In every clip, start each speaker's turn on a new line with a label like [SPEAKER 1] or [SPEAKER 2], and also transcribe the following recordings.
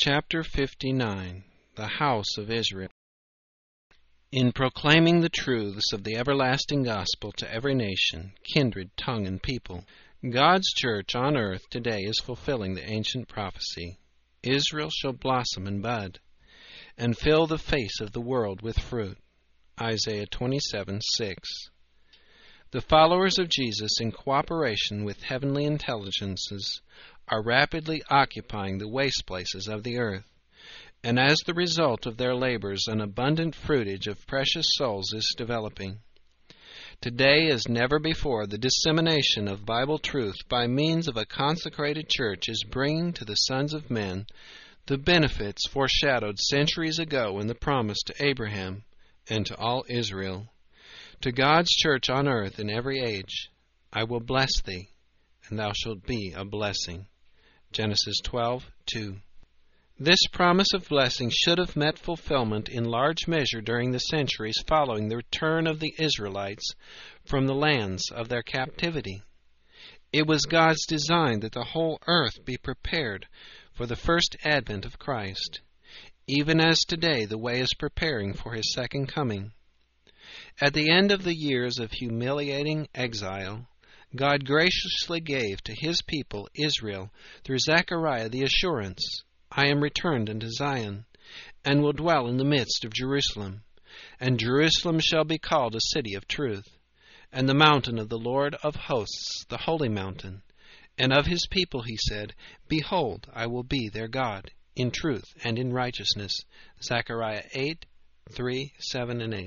[SPEAKER 1] Chapter 59. The House of Israel. In proclaiming the truths of the everlasting gospel to every nation, kindred, tongue, and people, God's church on earth today is fulfilling the ancient prophecy. Israel shall blossom and bud, and fill the face of the world with fruit. Isaiah 27:6. The followers of Jesus, in cooperation with heavenly intelligences, are rapidly occupying the waste places of the earth, and as the result of their labors, an abundant fruitage of precious souls is developing. Today, as never before, the dissemination of Bible truth by means of a consecrated church is bringing to the sons of men the benefits foreshadowed centuries ago in the promise to Abraham and to all Israel. To God's church on earth in every age, I will bless thee, and thou shalt be a blessing. Genesis 12:2. This promise of blessing should have met fulfillment in large measure during the centuries following the return of the Israelites from the lands of their captivity. It was God's design that the whole earth be prepared for the first advent of Christ, even as today the way is preparing for His second coming. At the end of the years of humiliating exile, God graciously gave to His people, Israel, through Zechariah the assurance, I am returned unto Zion, and will dwell in the midst of Jerusalem. And Jerusalem shall be called a city of truth, and the mountain of the Lord of hosts, the holy mountain. And of His people He said, Behold, I will be their God, in truth and in righteousness. Zechariah 8:3, 7, and 8.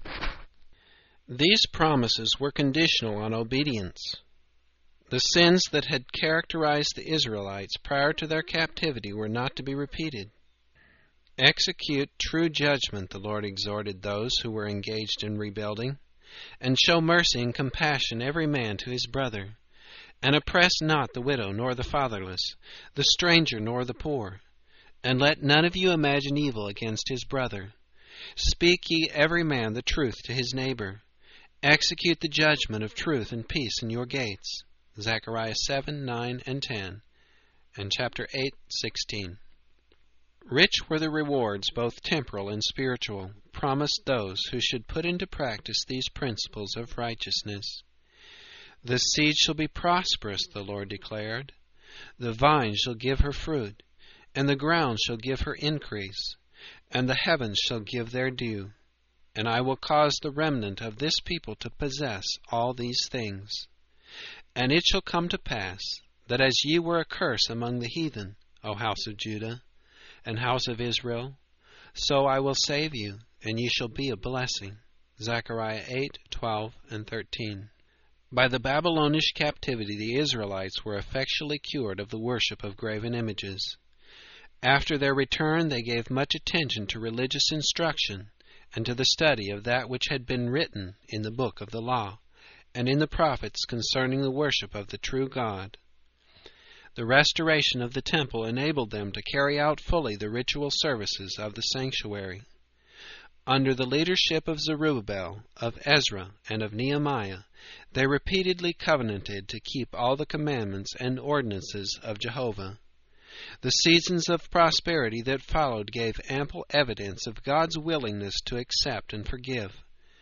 [SPEAKER 1] These promises were conditional on obedience. The sins that had characterized the Israelites prior to their captivity were not to be repeated. Execute true judgment, the Lord exhorted those who were engaged in rebuilding, and show mercy and compassion every man to his brother, and oppress not the widow nor the fatherless, the stranger nor the poor, and let none of you imagine evil against his brother. Speak ye every man the truth to his neighbor. Execute the judgment of truth and peace in your gates. Zechariah 7:9 and 10, and chapter 8:16. Rich were the rewards, both temporal and spiritual, promised those who should put into practice these principles of righteousness. The seed shall be prosperous, the Lord declared. The vine shall give her fruit, and the ground shall give her increase, and the heavens shall give their dew. And I will cause the remnant of this people to possess all these things. And it shall come to pass, that as ye were a curse among the heathen, O house of Judah, and house of Israel, so I will save you, and ye shall be a blessing. Zechariah 8:12 and 13. By the Babylonish captivity the Israelites were effectually cured of the worship of graven images. After their return they gave much attention to religious instruction, and to the study of that which had been written in the book of the law, and in the prophets concerning the worship of the true God. The restoration of the temple enabled them to carry out fully the ritual services of the sanctuary. Under the leadership of Zerubbabel, of Ezra, and of Nehemiah, they repeatedly covenanted to keep all the commandments and ordinances of Jehovah. The seasons of prosperity that followed gave ample evidence of God's willingness to accept and forgive.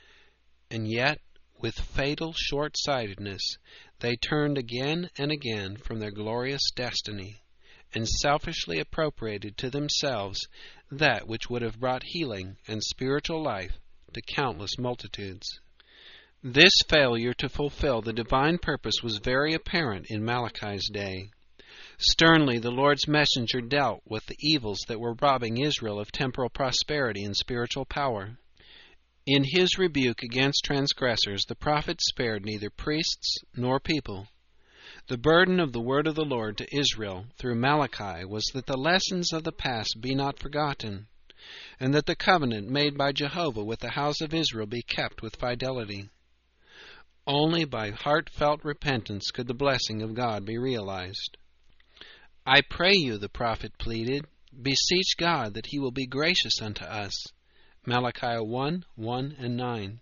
[SPEAKER 1] And yet, with fatal short-sightedness, they turned again and again from their glorious destiny, and selfishly appropriated to themselves that which would have brought healing and spiritual life to countless multitudes. This failure to fulfill the divine purpose was very apparent in Malachi's day. Sternly the Lord's messenger dealt with the evils that were robbing Israel of temporal prosperity and spiritual power. In his rebuke against transgressors, the prophet spared neither priests nor people. The burden of the word of the Lord to Israel through Malachi was that the lessons of the past be not forgotten, and that the covenant made by Jehovah with the house of Israel be kept with fidelity. Only by heartfelt repentance could the blessing of God be realized. I pray you, the prophet pleaded, beseech God that He will be gracious unto us. Malachi 1:1 and 9.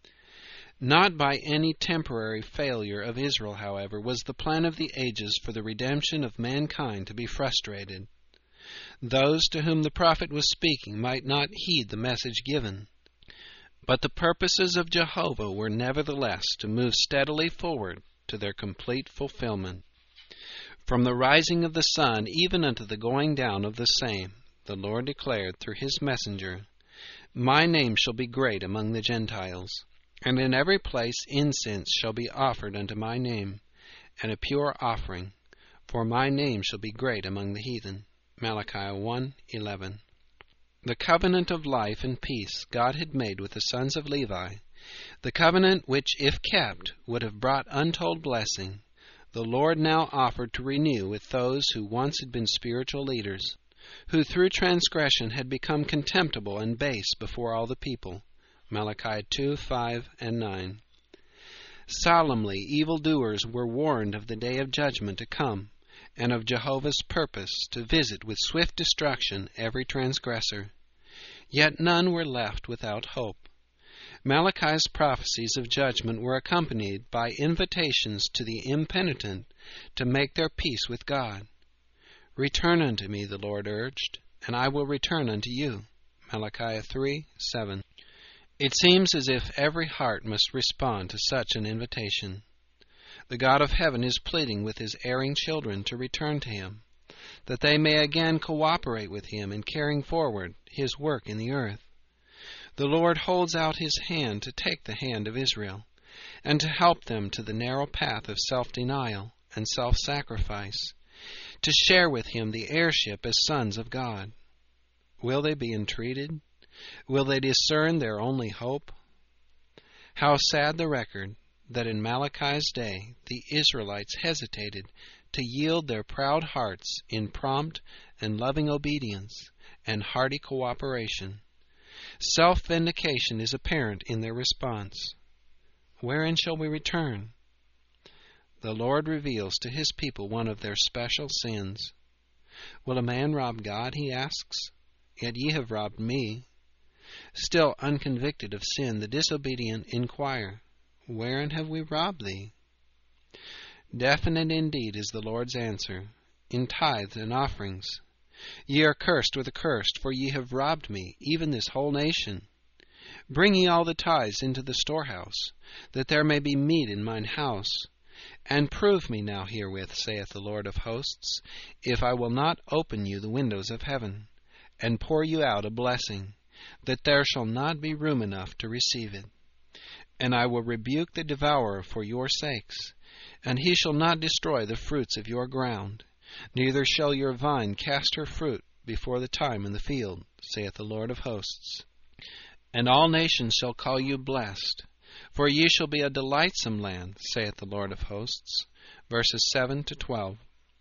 [SPEAKER 1] Not by any temporary failure of Israel, however, was the plan of the ages for the redemption of mankind to be frustrated. Those to whom the prophet was speaking might not heed the message given. But the purposes of Jehovah were nevertheless to move steadily forward to their complete fulfillment. From the rising of the sun even unto the going down of the same, the Lord declared through his messenger, My name shall be great among the Gentiles, and in every place incense shall be offered unto my name, and a pure offering, for my name shall be great among the heathen. Malachi 1:11. The covenant of life and peace God had made with the sons of Levi, the covenant which, if kept, would have brought untold blessing, the Lord now offered to renew with those who once had been spiritual leaders, who through transgression had become contemptible and base before all the people. Malachi 2:5 and 9. Solemnly evildoers were warned of the day of judgment to come, and of Jehovah's purpose to visit with swift destruction every transgressor. Yet none were left without hope. Malachi's prophecies of judgment were accompanied by invitations to the impenitent to make their peace with God. Return unto me, the Lord urged, and I will return unto you. Malachi 3:7. It seems as if every heart must respond to such an invitation. The God of heaven is pleading with his erring children to return to him, that they may again cooperate with him in carrying forward his work in the earth. The Lord holds out his hand to take the hand of Israel, and to help them to the narrow path of self-denial and self-sacrifice, to share with him the heirship as sons of God. Will they be entreated? Will they discern their only hope? How sad the record that in Malachi's day the Israelites hesitated to yield their proud hearts in prompt and loving obedience and hearty cooperation. Self-vindication is apparent in their response. Wherein shall we return? The Lord reveals to his people one of their special sins. Will a man rob God, he asks? Yet ye have robbed me. Still unconvicted of sin, the disobedient inquire, Wherein have we robbed thee? Definite indeed is the Lord's answer, in tithes and offerings. Ye are cursed with a curse, for ye have robbed me, even this whole nation. Bring ye all the tithes into the storehouse, that there may be meat in mine house. And prove me now herewith, saith the Lord of hosts, if I will not open you the windows of heaven, and pour you out a blessing, that there shall not be room enough to receive it. And I will rebuke the devourer for your sakes, and he shall not destroy the fruits of your ground, neither shall your vine cast her fruit before the time in the field, saith the Lord of hosts. And all nations shall call you blessed, for ye shall be a delightsome land, saith the Lord of hosts. Verses 7-12.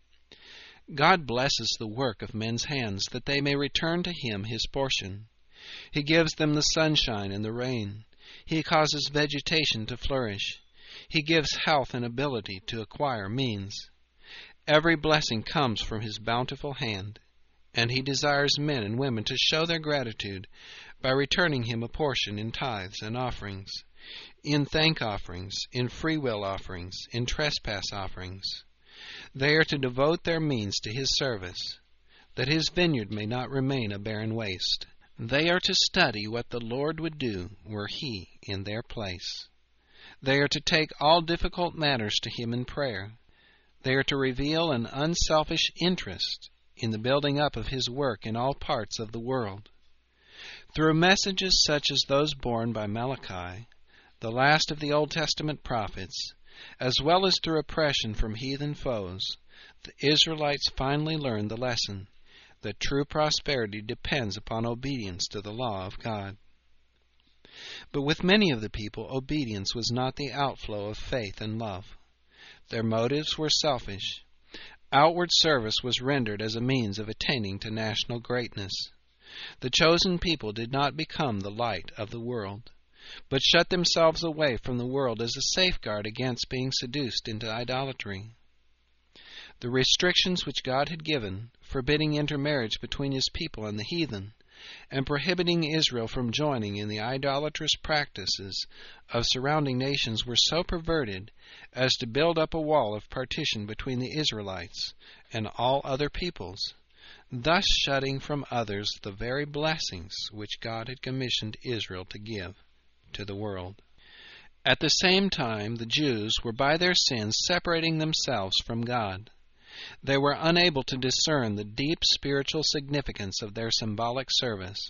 [SPEAKER 1] God blesses the work of men's hands, that they may return to him his portion. He gives them the sunshine and the rain. He causes vegetation to flourish. He gives health and ability to acquire means. Every blessing comes from his bountiful hand, and he desires men and women to show their gratitude by returning him a portion in tithes and offerings, in thank offerings, in free will offerings, in trespass offerings. They are to devote their means to his service, that his vineyard may not remain a barren waste. They are to study what the Lord would do were he in their place. They are to take all difficult matters to him in prayer. They are to reveal an unselfish interest in the building up of his work in all parts of the world. Through messages such as those borne by Malachi, the last of the Old Testament prophets, as well as through oppression from heathen foes, the Israelites finally learned the lesson that true prosperity depends upon obedience to the law of God. But with many of the people, obedience was not the outflow of faith and love. Their motives were selfish. Outward service was rendered as a means of attaining to national greatness. The chosen people did not become the light of the world, but shut themselves away from the world as a safeguard against being seduced into idolatry. The restrictions which God had given, forbidding intermarriage between his people and the heathen, and prohibiting Israel from joining in the idolatrous practices of surrounding nations, were so perverted as to build up a wall of partition between the Israelites and all other peoples. thus shutting from others the very blessings which God had commissioned Israel to give to the world. At the same time, the Jews were by their sins separating themselves from God. They were unable to discern the deep spiritual significance of their symbolic service.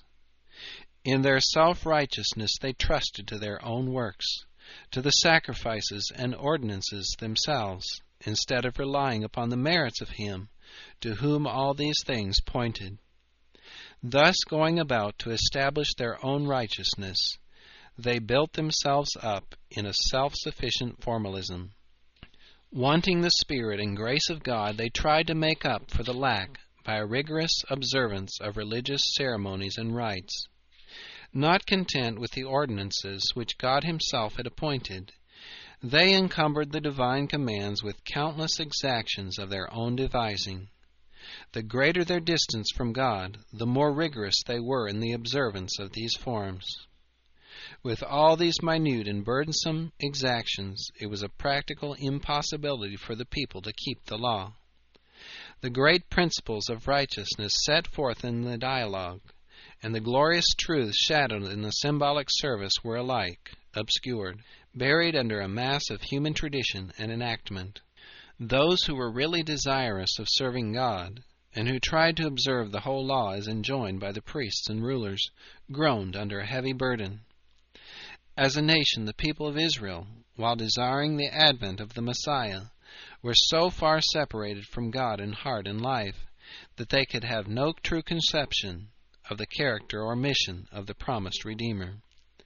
[SPEAKER 1] In their self-righteousness they trusted to their own works, to the sacrifices and ordinances themselves, instead of relying upon the merits of Him to whom all these things pointed. Thus, going about to establish their own righteousness, they built themselves up in a self-sufficient formalism. Wanting the Spirit and grace of God, they tried to make up for the lack by a rigorous observance of religious ceremonies and rites. Not content with the ordinances which God Himself had appointed, they encumbered the divine commands with countless exactions of their own devising. The greater their distance from God, the more rigorous they were in the observance of these forms. With all these minute and burdensome exactions, it was a practical impossibility for the people to keep the law. The great principles of righteousness set forth in the dialogue, and the glorious truths shadowed in the symbolic service were alike obscured, buried under a mass of human tradition and enactment. Those who were really desirous of serving God, and who tried to observe the whole law as enjoined by the priests and rulers, groaned under a heavy burden. As a nation, the people of Israel, while desiring the advent of the Messiah, were so far separated from God in heart and life that they could have no true conception of the character or mission of the promised Redeemer.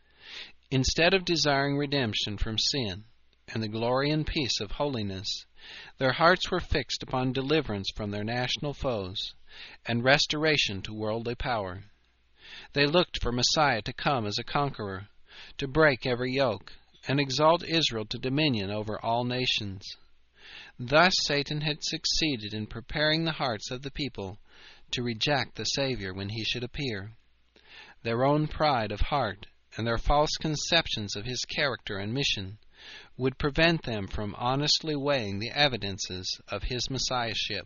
[SPEAKER 1] Instead of desiring redemption from sin and the glory and peace of holiness, their hearts were fixed upon deliverance from their national foes and restoration to worldly power. They looked for Messiah to come as a conqueror, to break every yoke, and exalt Israel to dominion over all nations. Thus Satan had succeeded in preparing the hearts of the people to reject the Savior when He should appear. Their own pride of heart and their false conceptions of His character and mission would prevent them from honestly weighing the evidences of His Messiahship.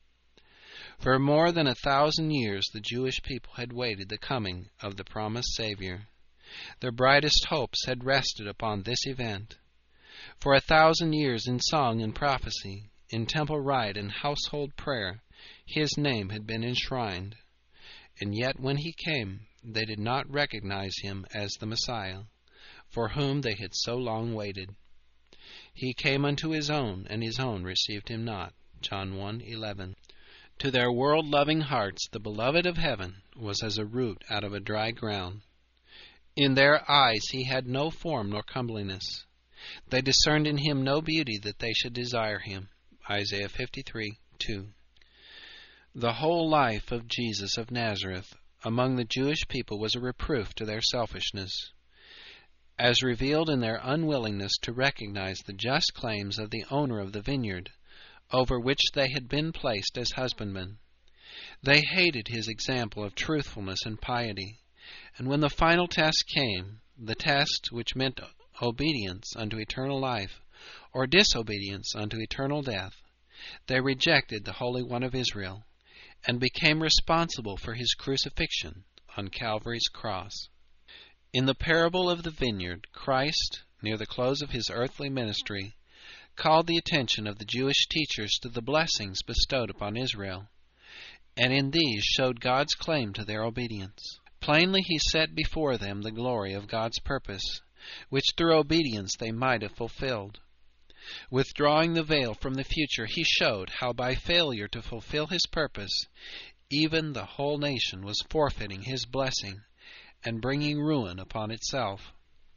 [SPEAKER 1] For more than 1,000 years the Jewish people had waited the coming of the promised Savior. Their brightest hopes had rested upon this event. For 1,000 years in song and prophecy, in temple rite and household prayer, His name had been enshrined. And yet when He came, they did not recognize Him as the Messiah, for whom they had so long waited. He came unto His own, and His own received Him not. John 1:11. To their world-loving hearts the Beloved of heaven was as a root out of a dry ground. In their eyes He had no form nor comeliness. They discerned in Him no beauty that they should desire Him. Isaiah 53:2. The whole life of Jesus of Nazareth among the Jewish people was a reproof to their selfishness, as revealed in their unwillingness to recognize the just claims of the owner of the vineyard, over which they had been placed as husbandmen. They hated His example of truthfulness and piety, and when the final test came, the test which meant obedience unto eternal life, or disobedience unto eternal death, they rejected the Holy One of Israel, and became responsible for His crucifixion on Calvary's cross. In the parable of the vineyard, Christ, near the close of His earthly ministry, called the attention of the Jewish teachers to the blessings bestowed upon Israel, and in these showed God's claim to their obedience. Plainly He set before them the glory of God's purpose, which through obedience they might have fulfilled. Withdrawing the veil from the future, He showed how by failure to fulfill His purpose, even the whole nation was forfeiting His blessing and bringing ruin upon itself.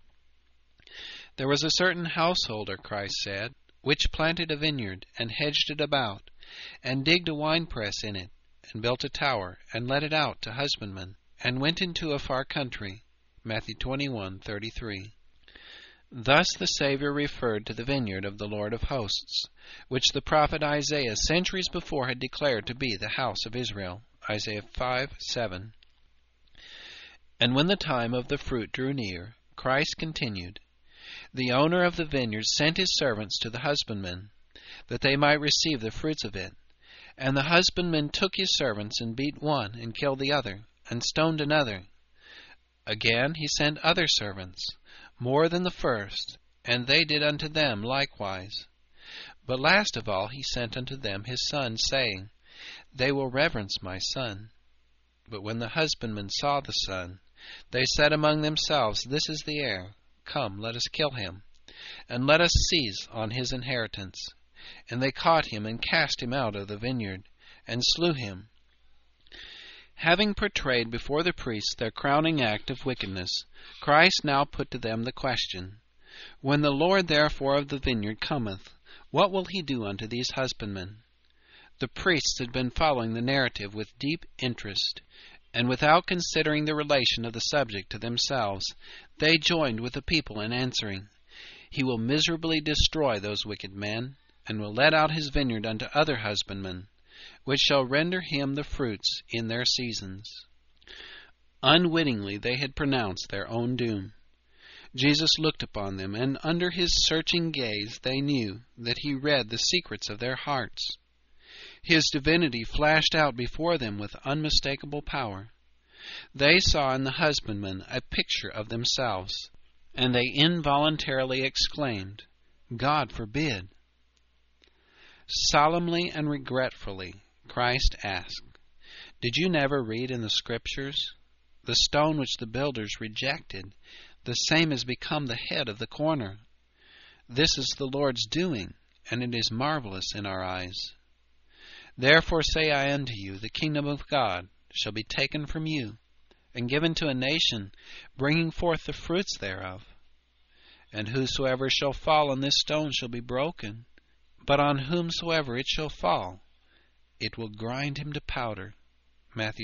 [SPEAKER 1] There was a certain householder, Christ said, which planted a vineyard, and hedged it about, and digged a winepress in it, and built a tower, and let it out to husbandmen, and went into a far country. Matthew 21:33. Thus the Savior referred to the vineyard of the Lord of hosts, which the prophet Isaiah centuries before had declared to be the house of Israel. Isaiah 5:7. And when the time of the fruit drew near, Christ continued, the owner of the vineyard sent his servants to the husbandmen, that they might receive the fruits of it. And the husbandman took his servants, and beat one, and killed the other, and stoned another. Again he sent other servants, more than the first, and they did unto them likewise. But last of all he sent unto them his son, saying, They will reverence my son. But when the husbandmen saw the son, they said among themselves, This is the heir. Come, let us kill him, and let us seize on his inheritance. And they caught him, and cast him out of the vineyard, and slew him. Having portrayed before the priests their crowning act of wickedness, Christ now put to them the question, When the Lord therefore of the vineyard cometh, what will he do unto these husbandmen? The priests had been following the narrative with deep interest, and without considering the relation of the subject to themselves, they joined with the people in answering, He will miserably destroy those wicked men, and will let out his vineyard unto other husbandmen, which shall render him the fruits in their seasons. Unwittingly they had pronounced their own doom. Jesus looked upon them, and under his searching gaze they knew that he read the secrets of their hearts. His divinity flashed out before them with unmistakable power. They saw in the husbandman a picture of themselves, and they involuntarily exclaimed, God forbid! Solemnly and regretfully, Christ asked, Did you never read in the Scriptures? The stone which the builders rejected, the same has become the head of the corner. This is the Lord's doing, and it is marvelous in our eyes. Therefore say I unto you, the kingdom of God shall be taken from you, and given to a nation, bringing forth the fruits thereof. And whosoever shall fall on this stone shall be broken, but on whomsoever it shall fall, it will grind him to powder. Matthew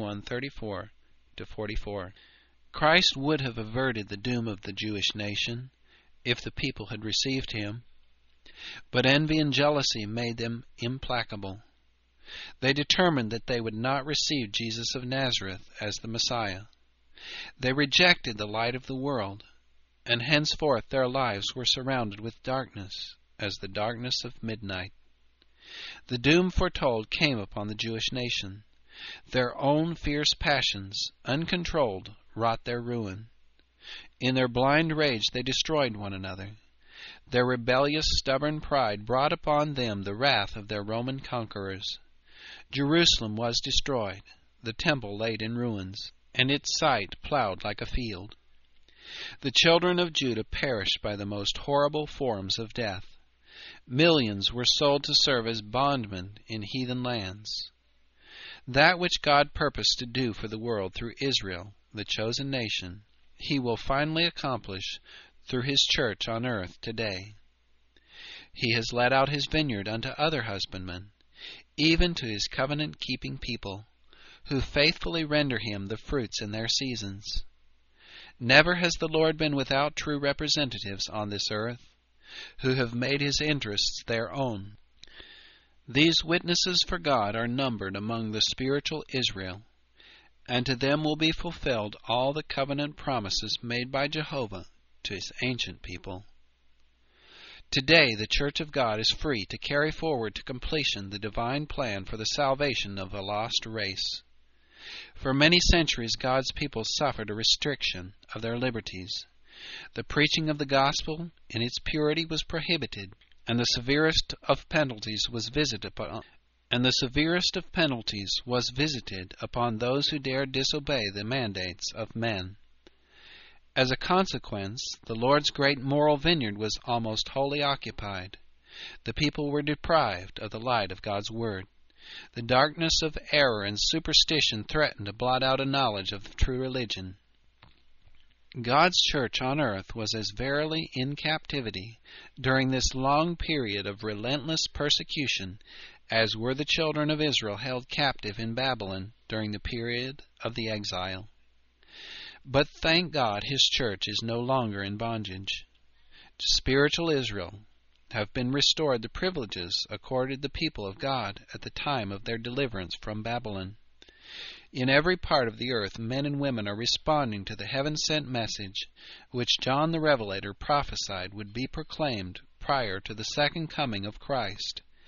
[SPEAKER 1] 21:34-44. Christ would have averted the doom of the Jewish nation if the people had received him, but envy and jealousy made them implacable. They determined that they would not receive Jesus of Nazareth as the Messiah. They rejected the light of the world, and henceforth their lives were surrounded with darkness, as the darkness of midnight. The doom foretold came upon the Jewish nation. Their own fierce passions, uncontrolled, wrought their ruin. In their blind rage they destroyed one another. Their rebellious, stubborn pride brought upon them the wrath of their Roman conquerors. Jerusalem was destroyed, the temple laid in ruins, and its site plowed like a field. The children of Judah perished by the most horrible forms of death. Millions were sold to serve as bondmen in heathen lands. That which God purposed to do for the world through Israel, the chosen nation, he will finally accomplish through his church on earth today. He has let out his vineyard unto other husbandmen, even to his covenant-keeping people, who faithfully render him the fruits in their seasons. Never has the Lord been without true representatives on this earth, who have made his interests their own. These witnesses for God are numbered among the spiritual Israel, and to them will be fulfilled all the covenant promises made by Jehovah to his ancient people. Today the Church of God is free to carry forward to completion the divine plan for the salvation of a lost race. For many centuries God's people suffered a restriction of their liberties. The preaching of the gospel in its purity was prohibited, and the severest of penalties was visited upon those who dared disobey the mandates of men. As a consequence, the Lord's great moral vineyard was almost wholly occupied. The people were deprived of the light of God's Word. The darkness of error and superstition threatened to blot out a knowledge of true religion. God's church on earth was as verily in captivity during this long period of relentless persecution as were the children of Israel held captive in Babylon during the period of the exile. But thank God his church is no longer in bondage. To spiritual Israel have been restored the privileges accorded the people of God at the time of their deliverance from Babylon. In every part of the earth, men and women are responding to the heaven-sent message which John the Revelator prophesied would be proclaimed prior to the second coming of Christ.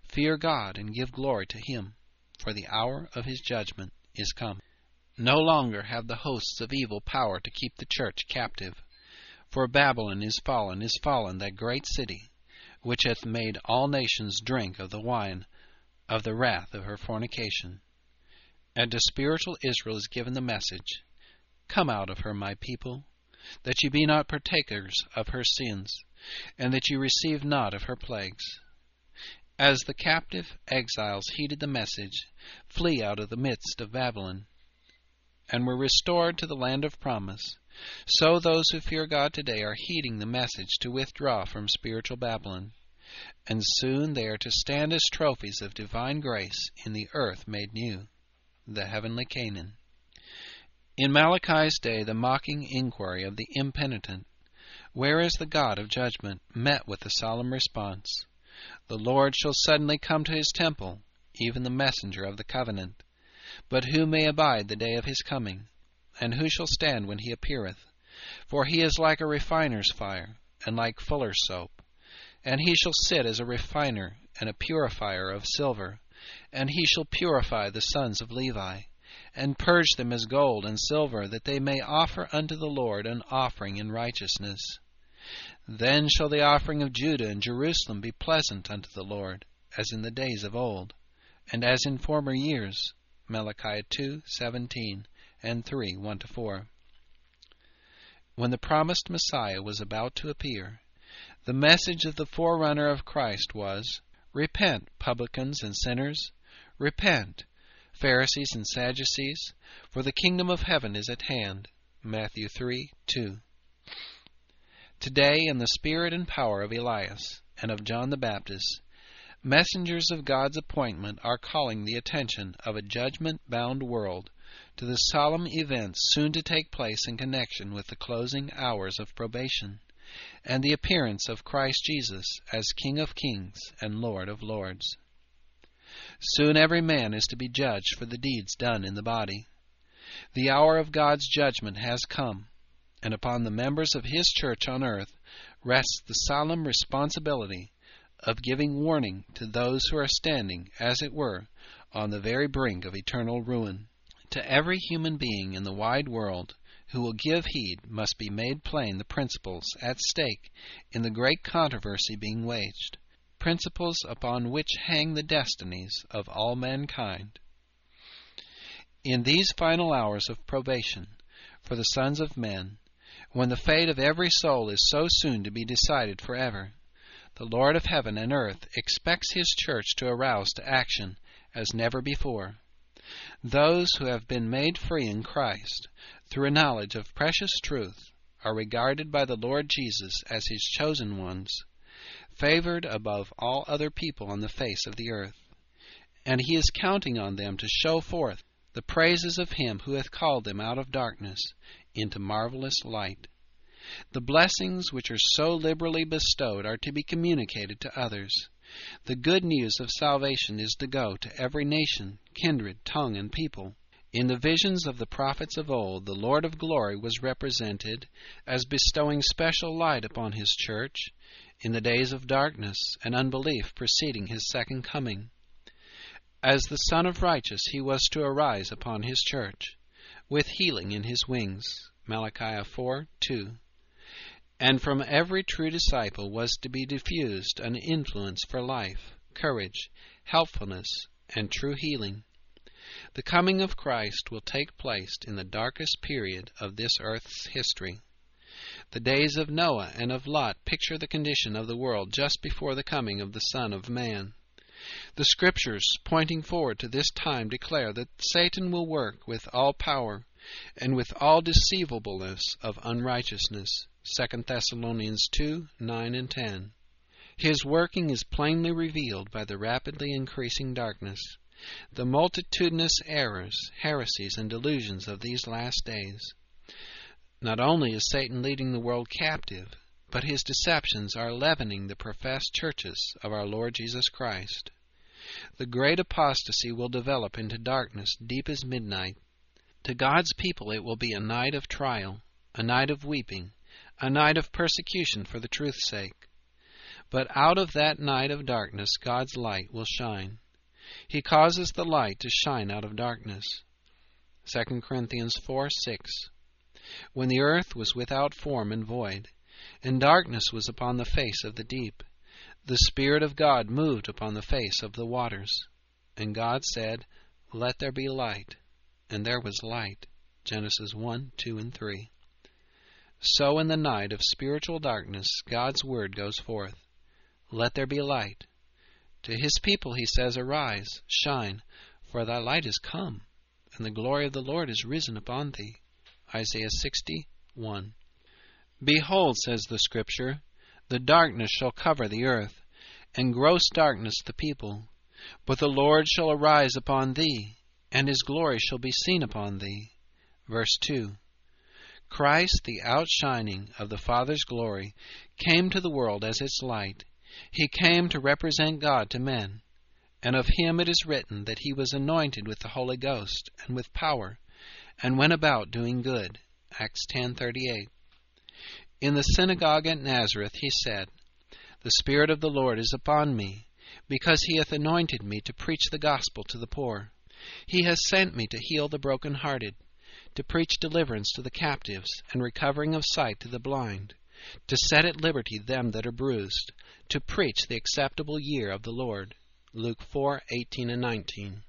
[SPEAKER 2] Fear God and give glory to Him, for the hour of His judgment is come. No longer have the hosts of evil power to keep the church captive. For Babylon is fallen, that great city, which hath made all nations drink of the wine of the wrath of her fornication. And to spiritual Israel is given the message, Come out of her, my people, that ye be not partakers of her sins, and that ye receive not of her plagues. As the captive exiles heeded the message, Flee out of the midst of Babylon, and were restored to the land of promise, so those who fear God today are heeding the message to withdraw from spiritual Babylon, and soon they are to stand as trophies of divine grace in the earth made new, the heavenly Canaan. In Malachi's day, the mocking inquiry of the impenitent, Where is the God of judgment?, met with the solemn response, The Lord shall suddenly come to His temple, even the messenger of the covenant. But who may abide the day of His coming? And who shall stand when He appeareth? For He is like a refiner's fire, and like fuller's soap. And He shall sit as a refiner and a purifier of silver. And He shall purify the sons of Levi, and purge them as gold and silver, that they may offer unto the Lord an offering in righteousness. Then shall the offering of Judah and Jerusalem be pleasant unto the Lord, as in the days of old, and as in former years. Malachi 2:17 and 3:1-4. When the promised Messiah was about to appear, the message of the forerunner of Christ was, Repent, publicans and sinners, repent, Pharisees and Sadducees, for the kingdom of heaven is at hand. Matthew 3:2. Today, in the spirit and power of Elias and of John the Baptist, messengers of God's appointment are calling the attention of a judgment-bound world to the solemn events soon to take place in connection with the closing hours of probation and the appearance of Christ Jesus as King of kings and Lord of lords. Soon every man is to be judged for the deeds done in the body. The hour of God's judgment has come, and upon the members of His church on earth rests the solemn responsibility of giving warning to those who are standing, as it were, on the very brink of eternal ruin. To every human being in the wide world who will give heed must be made plain the principles at stake in the great controversy being waged, principles upon which hang the destinies of all mankind. In these final hours of probation for the sons of men, when the fate of every soul is so soon to be decided forever, the Lord of heaven and earth expects His church to arouse to action as never before. Those who have been made free in Christ through a knowledge of precious truth are regarded by the Lord Jesus as His chosen ones, favored above all other people on the face of the earth, and He is counting on them to show forth the praises of Him who hath called them out of darkness into marvelous light. The blessings which are so liberally bestowed are to be communicated to others. The good news of salvation is to go to every nation, kindred, tongue, and people. In the visions of the prophets of old, the Lord of glory was represented as bestowing special light upon His church in the days of darkness and unbelief preceding His second coming. As the Son of Righteous, He was to arise upon His church, with healing in His wings. Malachi 4:2. And from every true disciple was to be diffused an influence for life, courage, helpfulness, and true healing. The coming of Christ will take place in the darkest period of this earth's history. The days of Noah and of Lot picture the condition of the world just before the coming of the Son of Man. The Scriptures, pointing forward to this time, declare that Satan will work with all power and with all deceivableness of unrighteousness. 2 Thessalonians 2:9 and 10. His working is plainly revealed by the rapidly increasing darkness, the multitudinous errors, heresies, and delusions of these last days. Not only is Satan leading the world captive, but his deceptions are leavening the professed churches of our Lord Jesus Christ. The great apostasy will develop into darkness deep as midnight. To God's people it will be a night of trial, a night of weeping, a night of persecution for the truth's sake.
[SPEAKER 1] But out of that night of darkness God's light will shine. He causes the light to shine out of darkness. 2 Corinthians 4:6. When the earth was without form and void, and darkness was upon the face of the deep, the Spirit of God moved upon the face of the waters. And God said, Let there be light. And there was light. Genesis 1, 2, and 3. So in the night of spiritual darkness, God's word goes forth. Let there be light. To his people he says, Arise, shine, for thy light is come, and the glory of the Lord is risen upon thee. Isaiah 60:1. Behold, says the Scripture, the darkness shall cover the earth, and gross darkness the people. But the Lord shall arise upon thee, and his glory shall be seen upon thee. Verse 2. Christ, the outshining of the Father's glory, came to the world as its light. He came to represent God to men. And of him it is written that he was anointed with the Holy Ghost and with power, and went about doing good. Acts 10:38. In the synagogue at Nazareth he said, The Spirit of the Lord is upon me, because he hath anointed me to preach the gospel to the poor. He has sent me to heal the brokenhearted, to preach deliverance to the captives, and recovering of sight to the blind, to set at liberty them that are bruised, to preach the acceptable year of the Lord. Luke 4:18 and 19.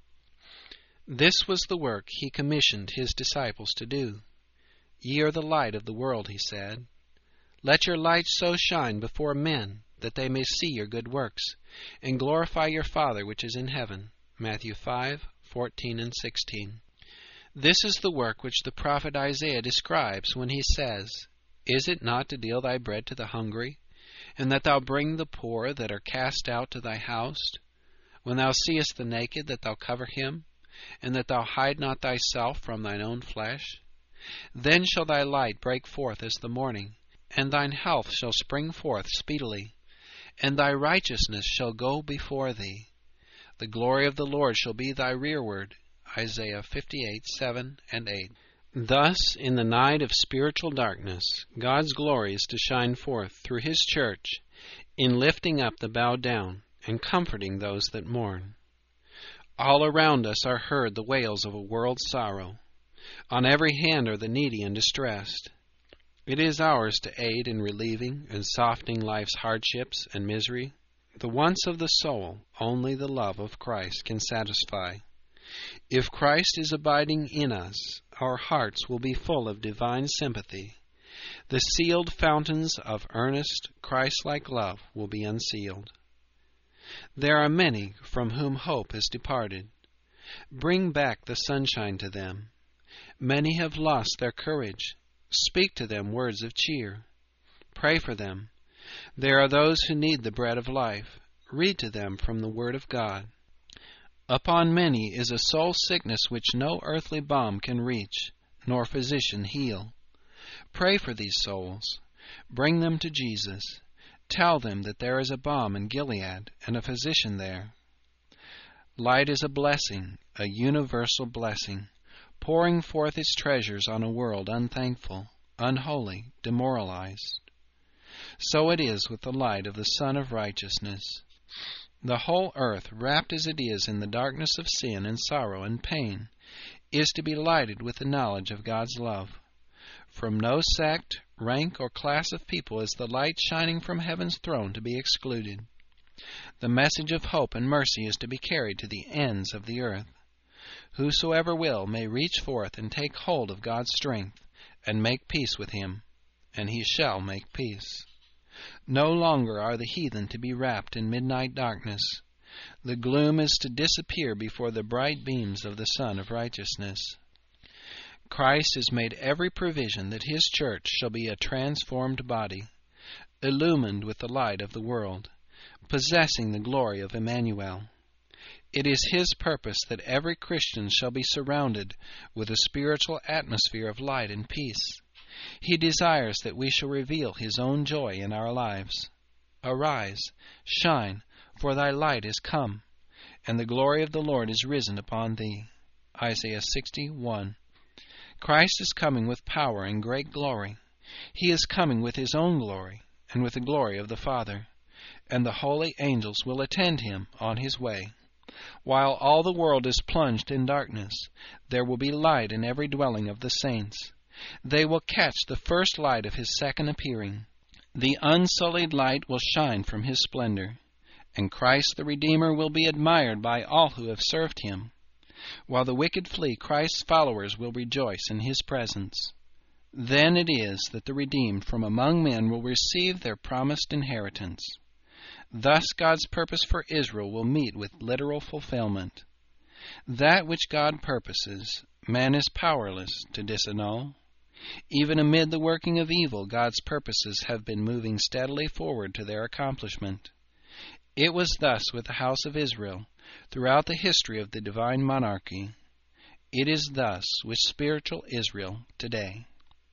[SPEAKER 1] This was the work he commissioned his disciples to do. Ye are the light of the world, he said. Let your light so shine before men, that they may see your good works, and glorify your Father which is in heaven. Matthew 5:14 and 16. This is the work which the prophet Isaiah describes when he says, Is it not to deal thy bread to the hungry, and that thou bring the poor that are cast out to thy house? When thou seest the naked, that thou cover him, and that thou hide not thyself from thine own flesh? Then shall thy light break forth as the morning, and thine health shall spring forth speedily, and thy righteousness shall go before thee. The glory of the Lord shall be thy rearward. Isaiah 58:7 and 8. Thus, in the night of spiritual darkness, God's glory is to shine forth through his church, in lifting up the bowed down, and comforting those that mourn. All around us are heard the wails of a world's sorrow. On every hand are the needy and distressed. It is ours to aid in relieving and softening life's hardships and misery. The wants of the soul only the love of Christ can satisfy. If Christ is abiding in us, our hearts will be full of divine sympathy. The sealed fountains of earnest, Christ-like love will be unsealed. There are many from whom hope has departed. Bring back the sunshine to them. Many have lost their courage. Speak to them words of cheer. Pray for them. There are those who need the bread of life. Read to them from the Word of God. Upon many is a soul sickness which no earthly balm can reach, nor physician heal. Pray for these souls. Bring them to Jesus. Tell them that there is a balm in Gilead and a physician there. Light is a blessing, a universal blessing, pouring forth its treasures on a world unthankful, unholy, demoralized. So it is with the light of the Sun of Righteousness. The whole earth, wrapped as it is in the darkness of sin and sorrow and pain, is to be lighted with the knowledge of God's love. From no sect, rank, or class of people is the light shining from heaven's throne to be excluded. The message of hope and mercy is to be carried to the ends of the earth. Whosoever will may reach forth and take hold of God's strength, and make peace with him, and he shall make peace. No longer are the heathen to be wrapped in midnight darkness. The gloom is to disappear before the bright beams of the Sun of Righteousness. Christ has made every provision that his church shall be a transformed body, illumined with the light of the world, possessing the glory of Emmanuel. It is his purpose that every Christian shall be surrounded with a spiritual atmosphere of light and peace. He desires that we shall reveal his own joy in our lives. Arise, shine, for thy light is come, and the glory of the Lord is risen upon thee. Isaiah 60:1. Christ is coming with power and great glory. He is coming with his own glory, and with the glory of the Father.
[SPEAKER 2] and the holy angels will attend him on his way. While all the world is plunged in darkness, there will be light in every dwelling of the saints. They will catch the first light of his second appearing. The unsullied light will shine from his splendor, and Christ the Redeemer will be admired by all who have served him. While the wicked flee, Christ's followers will rejoice in his presence. Then it is that the redeemed from among men will receive their promised inheritance. Thus God's purpose for Israel will meet with literal fulfillment. That which God purposes, man is powerless to disannul. Even amid the working of evil, God's purposes have been moving steadily forward to their accomplishment. It was thus with the house of Israel throughout the history of the divine monarchy. It is thus with spiritual Israel today.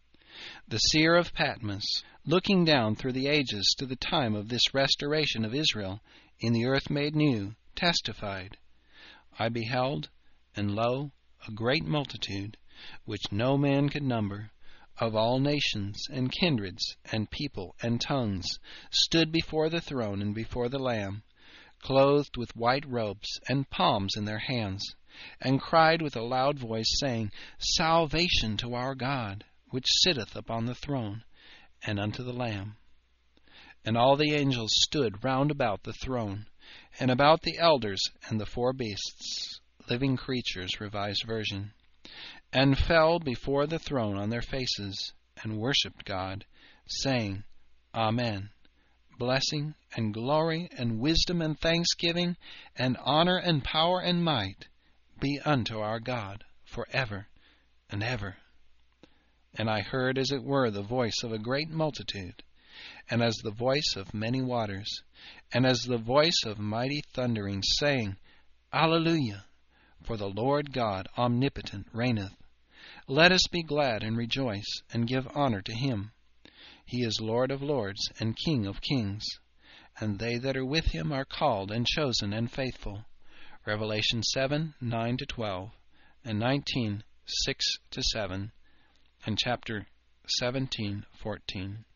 [SPEAKER 2] The seer of Patmos, looking down through the ages to the time of this restoration of Israel in the earth made new, testified, I beheld, and lo, a great multitude, which no man could number, of all nations and kindreds and people and tongues, stood before the throne and before the Lamb, clothed with white robes and palms in their hands, and cried with a loud voice, saying, Salvation to our God, which sitteth upon the throne, and unto the Lamb. And all the angels stood round about the throne, and about the elders and the four beasts, living creatures, Revised Version, and fell before the throne on their faces, and worshipped God, saying, Amen. Blessing and glory and wisdom and thanksgiving and honor and power and might be unto our God forever and ever. And I heard as it were the voice of a great multitude, and as the voice of many waters, and as the voice of mighty thundering, saying, Alleluia! For the Lord God omnipotent reigneth. Let us be glad and rejoice, and give honor to him. He is Lord of lords and King of kings, and they that are with him are called and chosen and faithful. Revelation 7:9-12, and 19:6-7, and chapter 17:14.